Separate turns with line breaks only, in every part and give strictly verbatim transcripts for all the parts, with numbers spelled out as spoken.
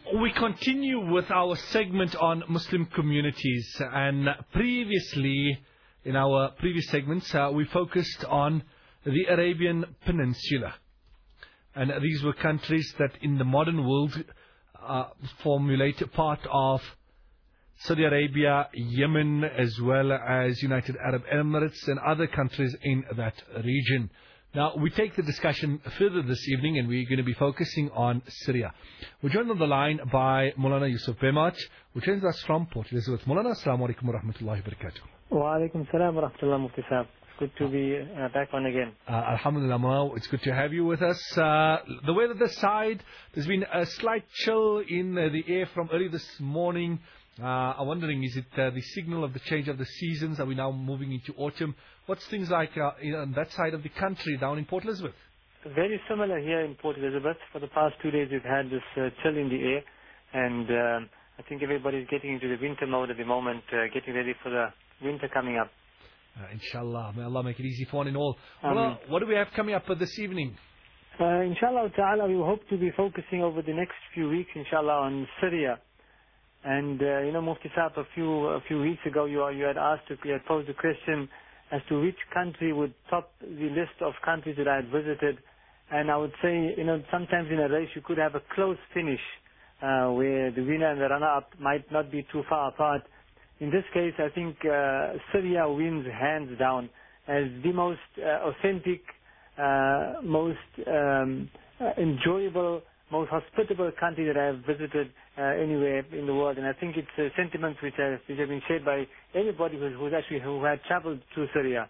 We continue with our segment on Muslim communities, and previously, in our previous segments, uh, we focused on the Arabian Peninsula. And these were countries that in the modern world uh, formulate part of Saudi Arabia, Yemen, as well as United Arab Emirates and other countries in that region. Now, we take the discussion further this evening, and we're going to be focusing on Syria. We're joined on the line by Maulana Yusuf Bemat, who joins us from Port Elizabeth. Maulana, assalamu alaikum wa rahmatullahi wa barakatuh.
Wa alaikum salam wa rahmatullahi Mufti Sahab. Good to be uh, back on again.
Uh, Alhamdulillah, Maulana, it's good to have you with us. Uh, the weather this side, there's been a slight chill in uh, the air from early this morning. Uh, I'm wondering, is it uh, the signal of the change of the seasons? Are we now moving into autumn? What's things like uh, you know, on that side of the country, down in Port Elizabeth?
Very similar here in Port Elizabeth. For the past two days, we've had this uh, chill in the air, and um, I think everybody's getting into the winter mode at the moment, uh, getting ready for the winter coming up.
Uh, inshallah, may Allah make it easy for one and all.
Um,
well, what do we have coming up for this evening?
Uh, inshallah ta'ala, we hope to be focusing over the next few weeks, inshallah, on Syria. And, uh, you know, Mufti Saab, a few, a few weeks ago, you, you had asked, you had posed a question as to which country would top the list of countries that I had visited. And I would say, you know, sometimes in a race you could have a close finish, uh, where the winner and the runner-up might not be too far apart. In this case, I think uh, Syria wins hands down as the most uh, authentic, uh, most um, uh, enjoyable, most hospitable country that I have visited uh, anywhere in the world. And I think it's uh, sentiments which have, which have been shared by anybody who's, who's actually who had traveled to Syria.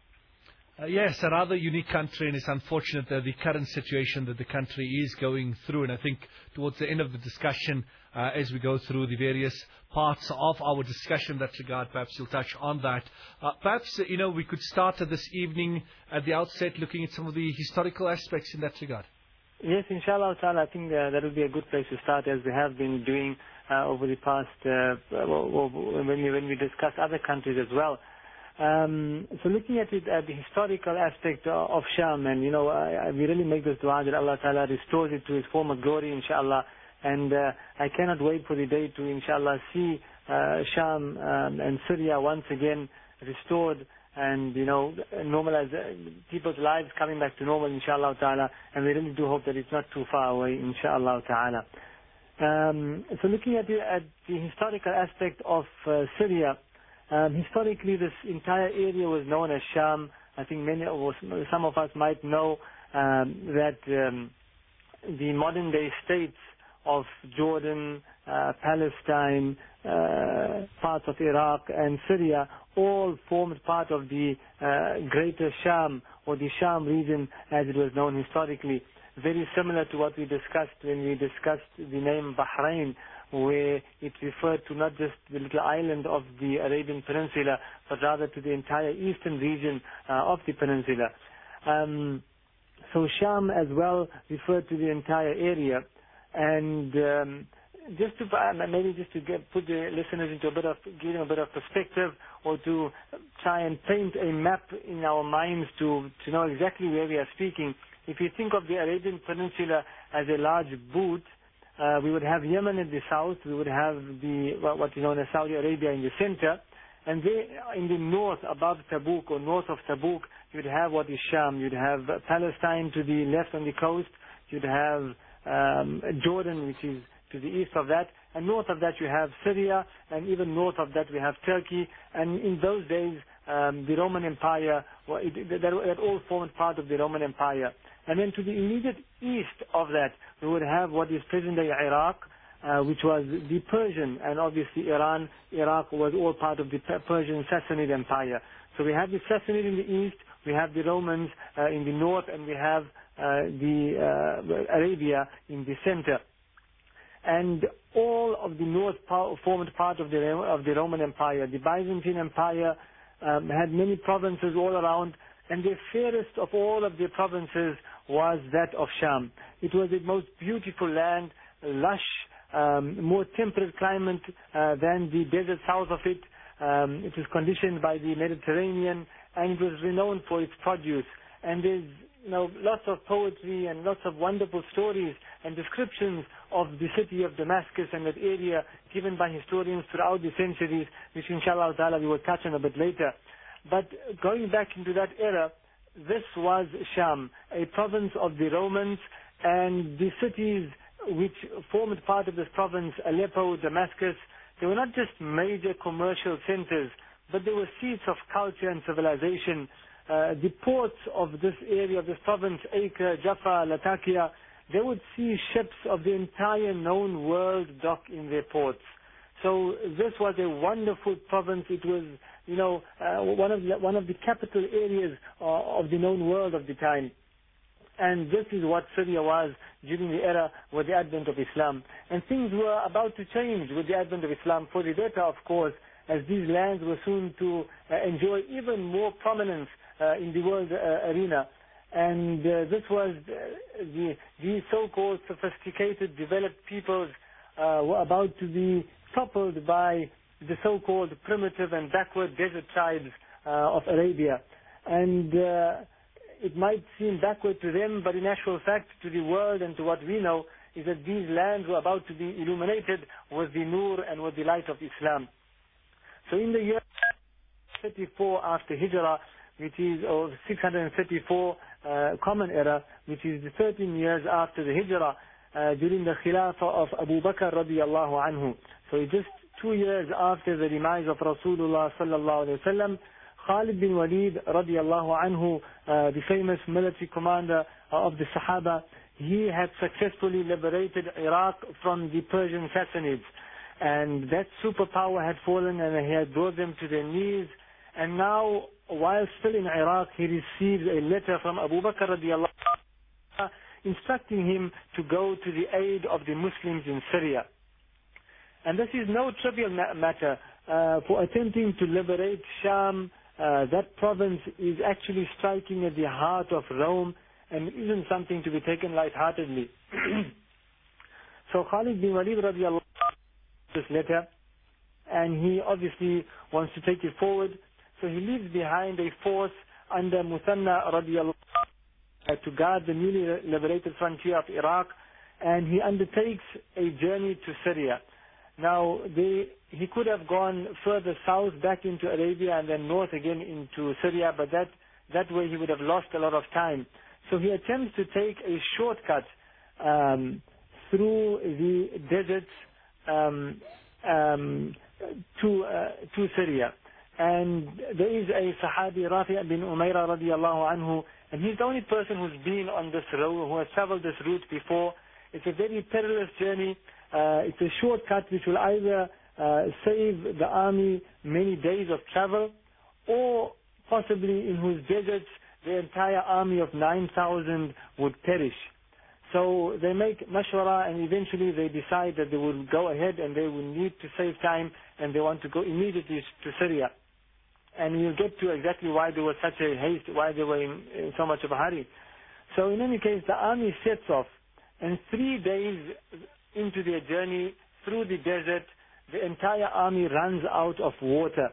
Uh, yes, a rather unique country, and it's unfortunate that the current situation that the country is going through. And I think towards the end of the discussion, uh, as we go through the various parts of our discussion in that regard, perhaps you'll touch on that. Uh, perhaps, uh, you know, we could start uh, this evening at the outset looking at some of the historical aspects in that regard.
Yes, inshallah ta'ala, I think uh, that would be a good place to start, as we have been doing uh, over the past, uh, when, we, when we discuss other countries as well. Um, so looking at it at the historical aspect of Sham, and you know, I, I, we really make this dua that Allah ta'ala restores it to its former glory, inshallah. And uh, I cannot wait for the day to, inshallah, see uh, Sham um, and Syria once again restored, and, you know, normalize uh, people's lives coming back to normal, inshallah ta'ala. And we really do hope that it's not too far away, inshallah ta'ala. Um, so looking at the, at the historical aspect of uh, Syria, um, historically this entire area was known as Sham. I think many of us, some of us might know um, that um, the modern day states of Jordan, uh, Palestine, uh, parts of Iraq and Syria all formed part of the uh, greater Sham, or the Sham region as it was known historically. Very similar to what we discussed when we discussed the name Bahrain, where it referred to not just the little island of the Arabian Peninsula, but rather to the entire eastern region uh, of the peninsula. Um, so Sham as well referred to the entire area. And um, just to maybe just to get, put the listeners into a bit of, give them a bit of perspective, or to try and paint a map in our minds to to know exactly where we are speaking. If you think of the Arabian Peninsula as a large boot, uh, we would have Yemen in the south, we would have the what is known as Saudi Arabia in the center, and there in the north, above Tabuk or north of Tabuk, you'd have what is Sham. You'd have Palestine to the left on the coast. You'd have Um, Jordan, which is to the east of that, and north of that you have Syria, and even north of that we have Turkey. And in those days, um, the Roman Empire, well, it, it, that all formed part of the Roman Empire. And then to the immediate east of that, we would have what is present-day Iraq, uh, which was the Persian, and obviously Iran, Iraq was all part of the Persian Sassanid Empire. So we have the Sassanid in the east, we have the Romans uh, in the north, and we have Uh, the uh, Arabia in the center, and all of the north formed part of the of the Roman Empire. The Byzantine Empire um, had many provinces all around, and the fairest of all of the provinces was that of Sham. It was the most beautiful land, lush, um, more temperate climate uh, than the desert south of it. Um, it was conditioned by the Mediterranean, and it was renowned for its produce. And there's you know, lots of poetry and lots of wonderful stories and descriptions of the city of Damascus and that area given by historians throughout the centuries, which inshallah ta'ala we will touch on a bit later. But going back into that era, this was Sham, a province of the Romans, and the cities which formed part of this province, Aleppo, Damascus, they were not just major commercial centers, but they were seats of culture and civilization. Uh, the ports of this area, of this province, Acre, Jaffa, Latakia, they would see ships of the entire known world dock in their ports. So this was a wonderful province. It was, you know, uh, one of the, one of the capital areas uh, of the known world of the time. And this is what Syria was during the era with the advent of Islam. And things were about to change with the advent of Islam, for the better, of course, as these lands were soon to uh, enjoy even more prominence uh, in the world uh, arena. And uh, this was uh, the, the so-called sophisticated, developed peoples uh, were about to be toppled by the so-called primitive and backward desert tribes uh, of Arabia. And uh, it might seem backward to them, but in actual fact, to the world and to what we know, is that these lands were about to be illuminated with the nur and with the light of Islam. So in the year thirty-four after Hijrah, which is or six hundred thirty-four uh, Common Era, which is the thirteen years after the Hijrah, uh, during the Khilafah of Abu Bakr radiallahu anhu. So just two years after the demise of Rasulullah sallallahu alayhi wa sallam, Khalid bin Walid radiallahu anhu, uh, the famous military commander of the Sahaba, he had successfully liberated Iraq from the Persian Sassanids. And that superpower had fallen and he had brought them to their knees. And now, while still in Iraq, he received a letter from Abu Bakr radiallahu anhu instructing him to go to the aid of the Muslims in Syria. And this is no trivial ma matter. Uh, for attempting to liberate Sham, uh, that province is actually striking at the heart of Rome and isn't something to be taken lightheartedly. So Khalid bin Walid radiallahu anhu this letter, and he obviously wants to take it forward. So he leaves behind a force under Muthanna radiallahu anhu to guard the newly liberated frontier of Iraq, and he undertakes a journey to Syria. Now, they, he could have gone further south back into Arabia and then north again into Syria, but that, that way he would have lost a lot of time. So he attempts to take a shortcut um, through the deserts um, um, to, uh, to Syria. And there is a Sahabi, Rafi' bin Umayra radiallahu anhu, and he's the only person who's been on this road, who has traveled this route before. It's a very perilous journey. Uh, it's a shortcut which will either uh, save the army many days of travel, or possibly in whose deserts the entire army of nine thousand would perish. So they make mashwara, and eventually they decide that they will go ahead and they will need to save time, and they want to go immediately to Syria. And we'll get to exactly why there was such a haste, why they were in, in so much of a hurry. So in any case, the army sets off, and three days into their journey through the desert, the entire army runs out of water.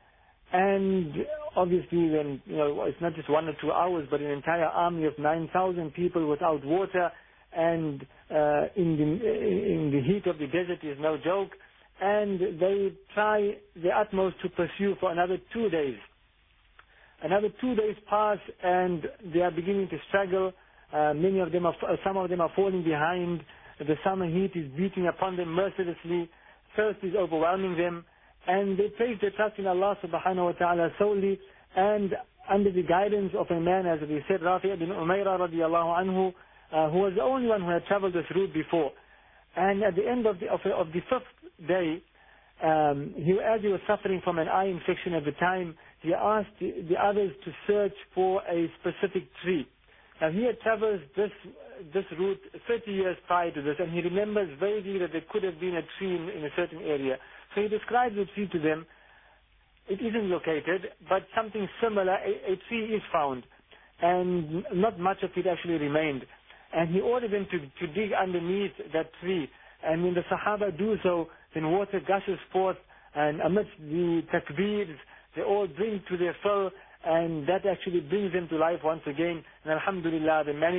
And obviously then, you know, it's not just one or two hours, but an entire army of nine thousand people without water, and uh, in, the, in the heat of the desert is no joke. And they try their utmost to pursue for another two days. Another two days pass, and they are beginning to struggle. Uh, many of them are, some of them are falling behind. The summer heat is beating upon them mercilessly. Thirst is overwhelming them. And they place their trust in Allah subhanahu wa ta'ala solely, and under the guidance of a man, as we said, Rafi' bin Umayra radiallahu anhu, uh, who was the only one who had traveled this route before. And at the end of the, of, of the fifth day, um, he, as he was suffering from an eye infection at the time, he asked the, the others to search for a specific tree. Now he had traversed this, this route thirty years prior to this, and he remembers vaguely that there could have been a tree in, in a certain area. So he describes the tree to them. It isn't located, but something similar, a, a tree is found, and not much of it actually remained. And he ordered them to, to dig underneath that tree. And when the Sahaba do so, then water gushes forth, and amidst the takbeers, they all drink to their fill, and that actually brings them to life once again. And alhamdulillah, they manage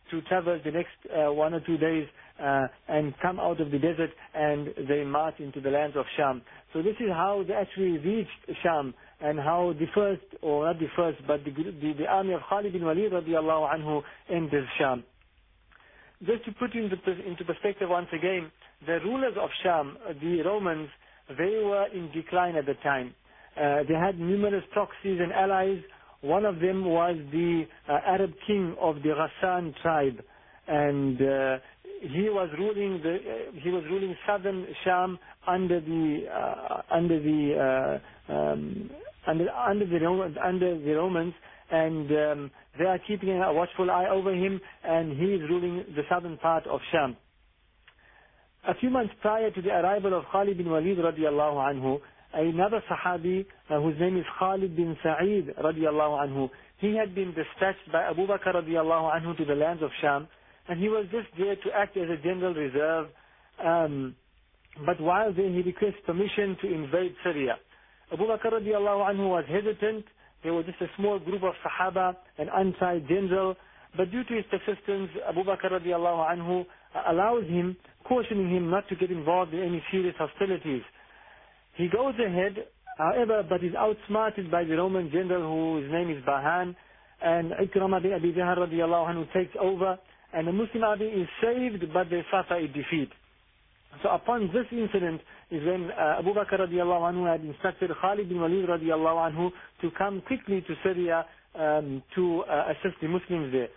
to traverse the next uh, one or two days uh, and come out of the desert, and they march into the lands of Sham. So this is how they actually reached Sham, and how the first, or not the first, but the, the, the army of Khalid bin Walid radiallahu anhu enters Sham. Just to put into, into perspective once again, the rulers of Sham, the Romans, they were in decline at the time. Uh, they had numerous proxies and allies. One of them was the uh, Arab king of the Ghassan tribe, and uh, he was ruling the uh, he was ruling southern Sham under the uh, under the uh, um, under under the Romans, under the Romans, and um, they are keeping a watchful eye over him, and he is ruling the southern part of Sham. A few months prior to the arrival of Khalid bin Walid radiallahu anhu, another Sahabi uh, whose name is Khalid bin Sa'id radiallahu anhu, he had been dispatched by Abu Bakr radiallahu anhu to the lands of Sham, and he was just there to act as a general reserve. Um, but while there, he requests permission to invade Syria. Abu Bakr radiallahu anhu was hesitant. There was just a small group of Sahaba, an untried general. But due to his persistence, Abu Bakr radiallahu anhu allows him, cautioning him not to get involved in any serious hostilities. He goes ahead, however, but is outsmarted by the Roman general whose name is Bahan, and Ikramah bin Abi Jahl radiallahu anhu takes over, and the Muslim army is saved, but they suffer a defeat. So upon this incident is when uh, Abu Bakr radiallahu anhu had instructed Khalid bin Walid radiallahu anhu to come quickly to Syria um, to uh, assist the Muslims there.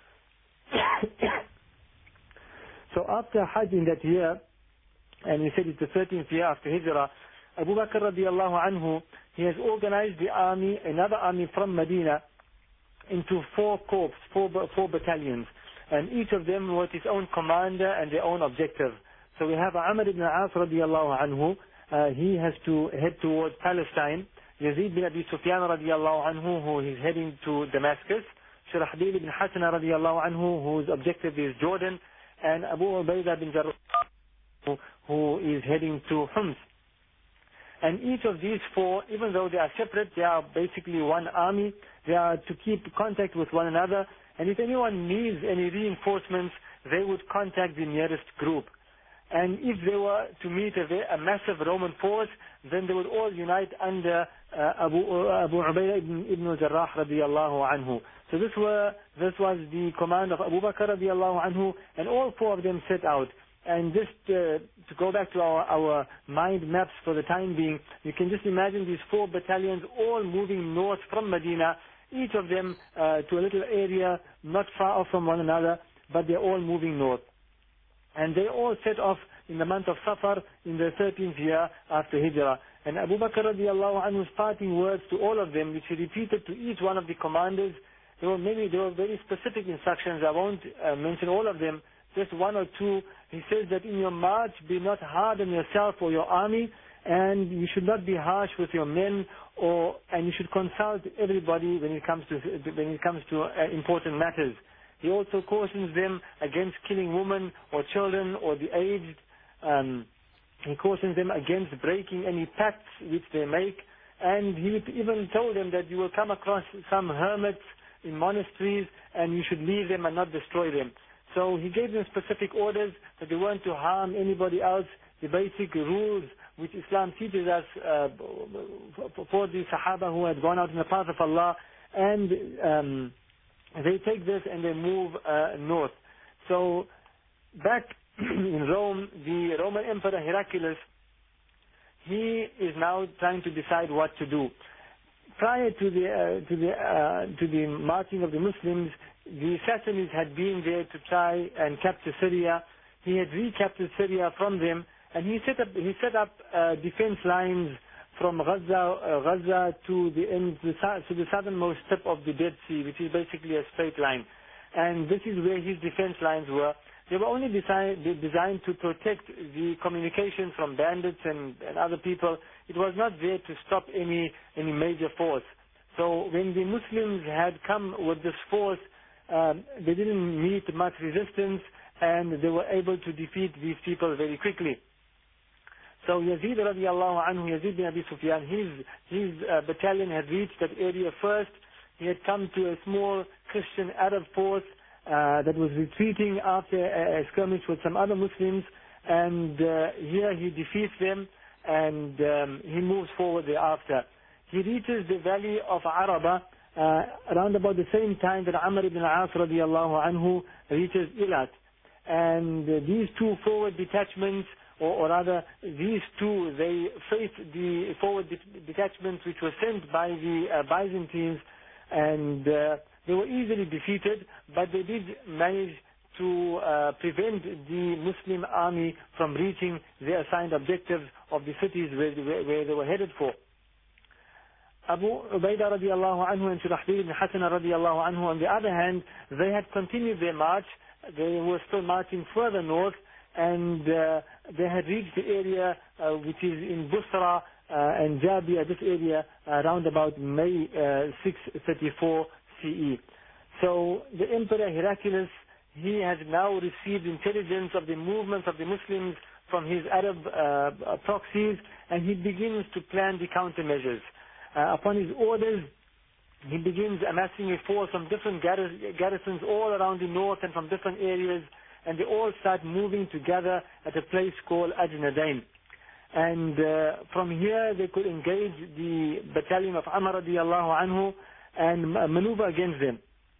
So after Hajj in that year, and we said it's the thirteenth year after Hijrah, Abu Bakr radiallahu anhu, he has organized the army, another army from Medina, into four corps, four, four battalions, and each of them with its own commander and their own objective. So we have Amr ibn As radiallahu anhu, uh, he has to head towards Palestine. Yazid bin Abi Sufyan radiallahu anhu, who is heading to Damascus. Shurahbil ibn Hasana radiallahu anhu, whose objective is Jordan. And Abu Ubaidah bin Jarrah, who is heading to Homs. And each of these four, even though they are separate, they are basically one army. They are to keep contact with one another. And if anyone needs any reinforcements, they would contact the nearest group. And if they were to meet a, a massive Roman force, then they would all unite under uh, Abu, uh, Abu Ubaidah ibn, ibn Jarrah radiallahu anhu. So this, were, this was the command of Abu Bakr radiallahu anhu, and all four of them set out. And just uh, to go back to our, our mind maps for the time being, you can just imagine these four battalions all moving north from Medina, each of them uh, to a little area not far off from one another, but they're all moving north. And they all set off in the month of Safar in the thirteenth year after Hijrah. And Abu Bakr radiallahu anhu's parting words to all of them, which he repeated to each one of the commanders, there were many, there were very specific instructions. I won't uh, mention all of them, just one or two. He says that in your march, be not hard on yourself or your army, and you should not be harsh with your men, or and you should consult everybody when it comes to when it comes to uh, important matters. He also cautions them against killing women or children or the aged. Um, he cautions them against breaking any pacts which they make, and he even told them that you will come across some hermits in monasteries, and you should leave them and not destroy them. So he gave them specific orders that they weren't to harm anybody else, the basic rules which Islam teaches us uh, for the Sahaba who had gone out in the path of Allah, and um, they take this and they move uh, north. So back in Rome, the Roman Emperor Heraclius, he is now trying to decide what to do. Prior to the uh, to the uh, to the marching of the Muslims, the Sassanids had been there to try and capture Syria. He had recaptured Syria from them, and he set up he set up uh, defense lines from Gaza, uh, Gaza to the end to the, to the southernmost tip of the Dead Sea, which is basically a straight line. And this is where his defense lines were. They were only designed, designed to protect the communications from bandits and, and other people. It was not there to stop any, any major force. So when the Muslims had come with this force, um, they didn't meet much resistance, and they were able to defeat these people very quickly. So Yazid radiallahu anhu, Yazid bin Abi Sufyan, his, his uh, battalion had reached that area first. He had come to a small Christian Arab force, uh, that was retreating after a, a skirmish with some other Muslims, and uh, here he defeats them, and um, he moves forward thereafter. He reaches the valley of Araba uh, around about the same time that Amr ibn al-As radiallahu anhu reaches Ilat. And uh, these two forward detachments, or, or rather these two, they faced the forward de- detachments which were sent by the uh, Byzantines, and uh, they were easily defeated, but they did manage to uh, prevent the Muslim army from reaching their assigned objectives of the cities where, where, where they were headed for. Abu Ubaidah radiallahu anhu and Shurahbil ibn Hasan radiallahu anhu, on the other hand, they had continued their march. They were still marching further north, and uh, they had reached the area uh, which is in Busra uh, and Jabia, this area, uh, around about May uh, six thirty-four C E. So the Emperor Heraclius, he has now received intelligence of the movements of the Muslims from his Arab uh, proxies, and he begins to plan the countermeasures. Uh, upon his orders, he begins amassing a force from different garrisons all around the north and from different areas, and they all start moving together at a place called Ajnadain. And uh, from here they could engage the battalion of Amr radiallahu anhu and maneuver against them.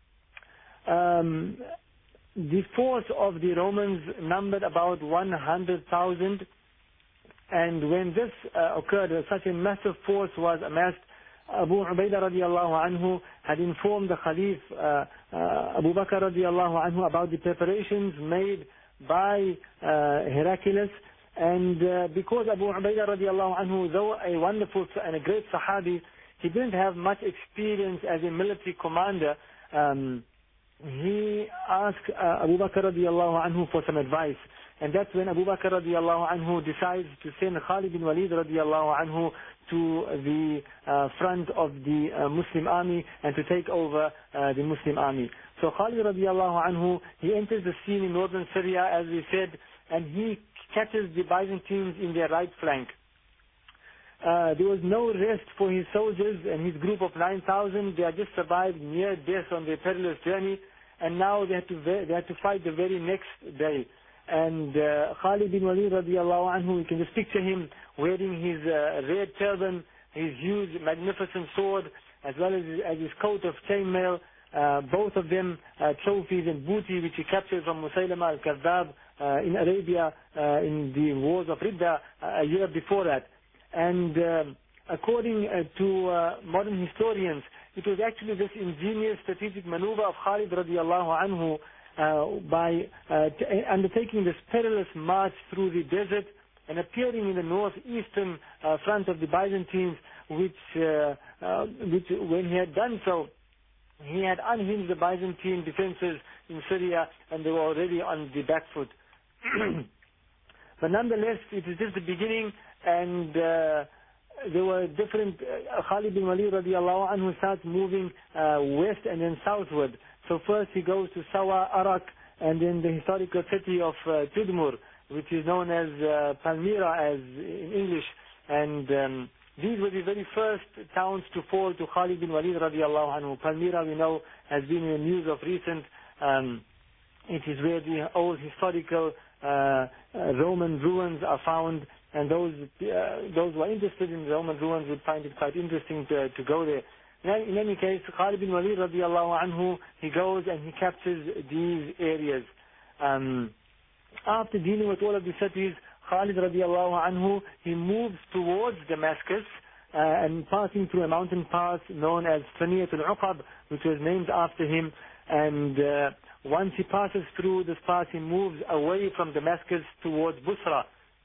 Um, the force of the Romans numbered about one hundred thousand, and when this uh, occurred, such a massive force was amassed, Abu Ubaidah radiallahu anhu had informed the Khalif uh, uh, Abu Bakr radiallahu anhu about the preparations made by uh, Heraclius, and uh, because Abu Ubaidah radiallahu anhu, though a wonderful and a great Sahabi, he didn't have much experience as a military commander. Um, he asked uh, Abu Bakr radiallahu anhu for some advice. And that's when Abu Bakr radiallahu anhu decides to send Khalid bin Walid radiallahu anhu to the uh, front of the uh, Muslim army and to take over uh, the Muslim army. So Khalid radiallahu anhu, he enters the scene in northern Syria, as we said, and he catches the Byzantines in their right flank. Uh, there was no rest for his soldiers and his group of nine thousand. They had just survived near death on their perilous journey, and now they had to, they had to fight the very next day. And uh, Khalid bin Walid radiallahu anhu, you can just picture him wearing his uh, red turban, his huge magnificent sword, as well as his, as his coat of chainmail, uh, both of them uh, trophies and booty which he captured from Musaylama al-Kadhab uh, in Arabia uh, in the wars of Ridda uh, a year before that. And uh, according uh, to uh, modern historians, it was actually this ingenious strategic maneuver of Khalid radiallahu anhu Uh, by uh, t- undertaking this perilous march through the desert and appearing in the northeastern uh, front of the Byzantines, which, uh, uh, which when he had done so, he had unhinged the Byzantine defenses in Syria, and they were already on the back foot. But nonetheless, it is just the beginning, and uh, there were different, uh, Khalid bin Walid radiallahu anhu starts moving uh, west and then southward. So first he goes to Sawa, Arak, and then the historical city of uh, Tudmur, which is known as uh, Palmyra as in English. And um, these were the very first towns to fall to Khalid bin Walid radiallahu anhu. Palmyra, we know, has been in the news of recent. Um, it is where the old historical uh, uh, Roman ruins are found, and those uh, those who are interested in Roman ruins would find it quite interesting to, to go there. In any case, Khalid bin Walid radiallahu anhu, he goes and he captures these areas. Um, after dealing with all of the cities, Khalid radiallahu anhu, he moves towards Damascus uh, and passing through a mountain pass known as Thaniyat al-Uqab, which was named after him. And uh, once he passes through this pass, he moves away from Damascus towards Busra.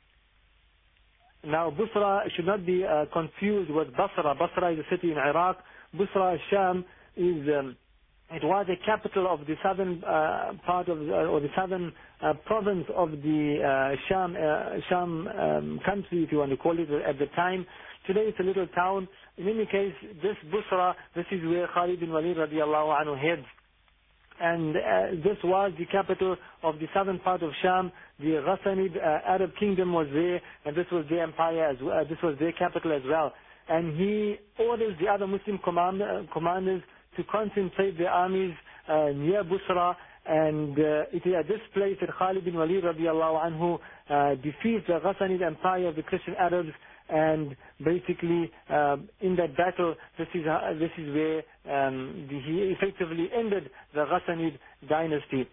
Now, Busra should not be uh, confused with Basra. Basra is a city in Iraq. Busra al-Sham is, um, it was a capital of the southern uh, part of, uh, or the southern uh, province of the uh, Sham, uh, Sham um, country, if you want to call it, at the time. Today it's a little town. In any case, this Busra, this is where Khalid bin Walid radiallahu anhu heads. And uh, this was the capital of the southern part of Sham. The Ghassanid uh, Arab kingdom was there, and this was their empire as well. Uh, this was their capital as well. And he orders the other Muslim command, uh, commanders to concentrate their armies uh, near Busra And uh, it is at this place that Khalid bin Walid radiallahu anhu uh, defeats the Ghassanid empire of the Christian Arabs. And basically, uh, in that battle, this is uh, this is where um, the, he effectively ended the Ghassanid dynasty.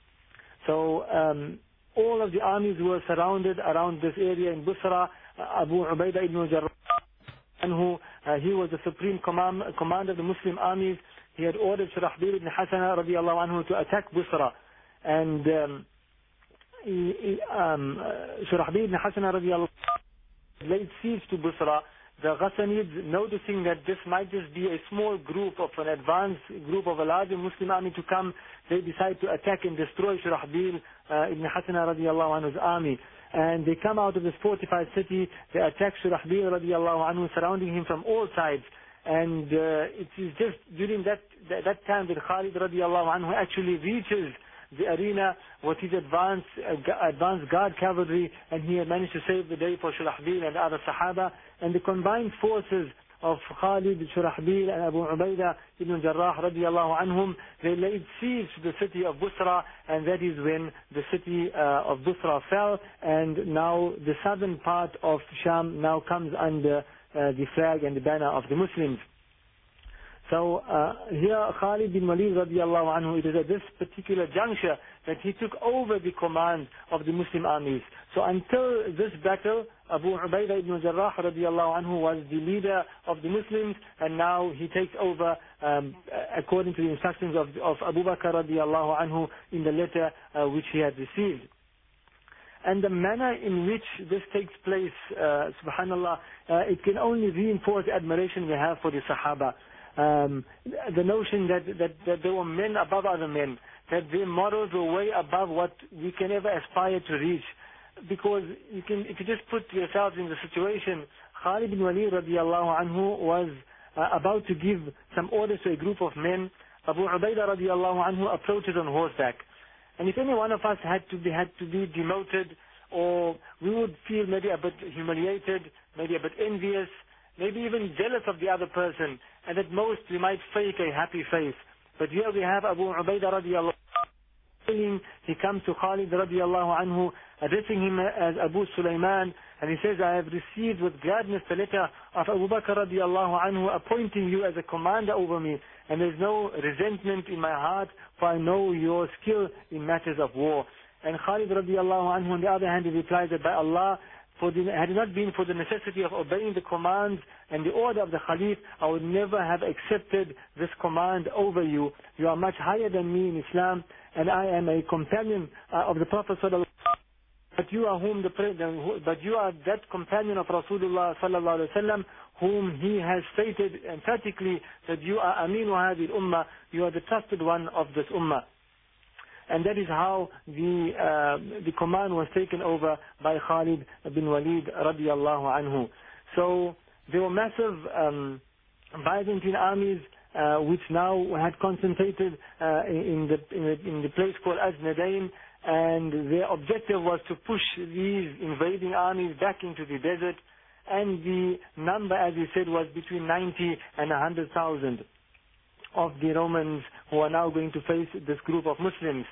So um, all of the armies were surrounded around this area in Busra. Uh, Abu Ubaidah ibn Jarrah, anhu, uh, he was the supreme command, commander of the Muslim armies. He had ordered Shurahbil ibn Hasana radiallahu anhu to attack Busra. And um, he, he, um, uh, Shurahbil ibn Hasana radiallahu anhu laid siege to Busra. The Ghassanids, noticing that this might just be a small group of an advanced group of a larger Muslim army to come, they decide to attack and destroy Shurahbil uh, ibn Hasana radiallahu anhu's army. And they come out of this fortified city, they attack Shurahbil radiallahu anhu, surrounding him from all sides. And uh, it is just during that, that that time that Khalid radiallahu anhu actually reaches the arena with his advanced, uh, advanced guard cavalry, and he had managed to save the day for Shurahbil and other Sahaba. And the combined forces of Khalid, Shurahbil and Abu Ubaidah ibn Jarrah radiallahu anhum, they laid siege to the city of Busra, and that is when the city uh, of Busra fell, and now the southern part of Sham now comes under uh, the flag and the banner of the Muslims. So uh, here Khalid bin Walid radiallahu anhu, it is at this particular juncture that he took over the command of the Muslim armies. So until this battle, Abu Ubaidah ibn Jarrah radiallahu anhu was the leader of the Muslims, and now he takes over um, according to the instructions of, of Abu Bakr radiallahu anhu in the letter uh, which he had received. And the manner in which this takes place, uh, subhanallah, uh, it can only reinforce the admiration we have for the Sahaba. Um, the notion that, that, that there were men above other men, that their morals were way above what we can ever aspire to reach. Because you can, if you just put yourselves in the situation, Khalid bin Walid radiallahu anhu was uh, about to give some orders to a group of men. Abu Ubaidah radiallahu anhu approaches on horseback. And if any one of us had to be, had to be demoted, or we would feel maybe a bit humiliated, maybe a bit envious, maybe even jealous of the other person, and at most we might fake a happy face. But here we have Abu Ubaidah radiallahu anhu. He comes to Khalid radiallahu anhu, addressing him as Abu Sulaiman, and he says, I have received with gladness the letter of Abu Bakr radiallahu anhu appointing you as a commander over me, and there is no resentment in my heart, for I know your skill in matters of war. And Khalid radiallahu anhu on the other hand, he replies that by Allah, for the, had it not been for the necessity of obeying the commands and the order of the Khalif, I would never have accepted this command over you. You are much higher than me in Islam, and I am a companion uh, of the Prophet sallallahu alaihi wasallam. But you are whom the but you are that companion of Rasulullah sallallahu alaihi wasallam, whom he has stated emphatically that you are Aminu Hadil Ummah, you are the trusted one of this Ummah. And that is how the uh, the command was taken over by Khalid bin Walid radiallahu anhu. So there were massive um, Byzantine armies uh, which now had concentrated uh, in the in the, in the place called Aznadain, and their objective was to push these invading armies back into the desert. And the number, as we said, was between ninety and one hundred thousand of the Romans who are now going to face this group of Muslims.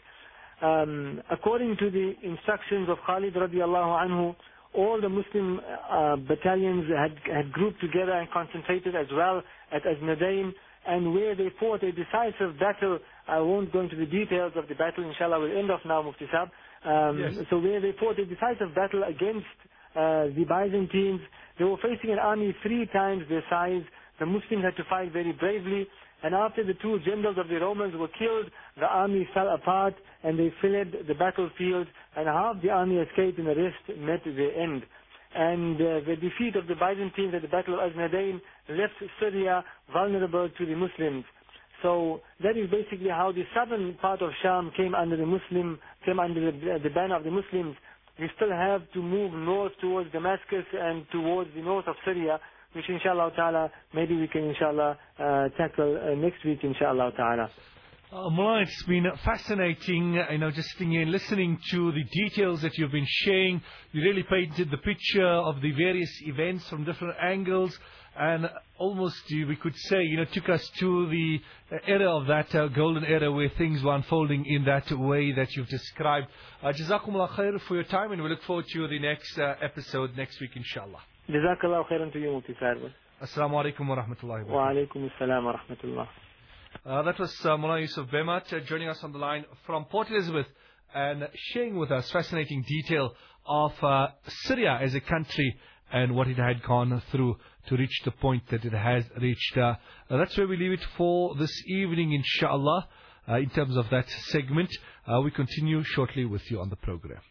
Um, according to the instructions of Khalid radiallahu anhu, all the Muslim uh, battalions had, had grouped together and concentrated as well at Aznadain, and where they fought a decisive battle. I won't go into the details of the battle, inshallah we'll end off now, Mufti Sahab. Um, yes. So where they fought a decisive battle against uh, the Byzantines, they were facing an army three times their size. The Muslims had to fight very bravely, and after the two generals of the Romans were killed, the army fell apart and they fled the battlefield, and half the army escaped and the rest met their end. And uh, the defeat of the Byzantines at the Battle of Aznadain left Syria vulnerable to the Muslims. So that is basically how the southern part of Sham came under the Muslim, came under the, the banner of the Muslims. We still have to move north towards Damascus and towards the north of Syria, which inshallah ta'ala, maybe we can inshallah uh, tackle uh, next week inshallah ta'ala.
Uh, Mullah, it's been fascinating, uh, you know, just sitting here and listening to the details that you've been sharing. You really painted the picture of the various events from different angles, and almost, uh, we could say, you know, took us to the uh, era of that uh, golden era where things were unfolding in that way that you've described. Uh, Jazakumullah khair for your time, and we look forward to the next uh, episode next week, inshallah.
Jazakallah khairan to you, Mufti Sahib.
Assalamu alaikum wa rahmatullahi wa
Wa alaikum assalam wa rahmatullah.
Uh, that was uh, Mullah Yusuf Behmat uh, joining us on the line from Port Elizabeth and sharing with us fascinating detail of uh, Syria as a country and what it had gone through to reach the point that it has reached. Uh, uh, that's where we leave it for this evening, inshallah. Uh, in terms of that segment, uh, we continue shortly with you on the program.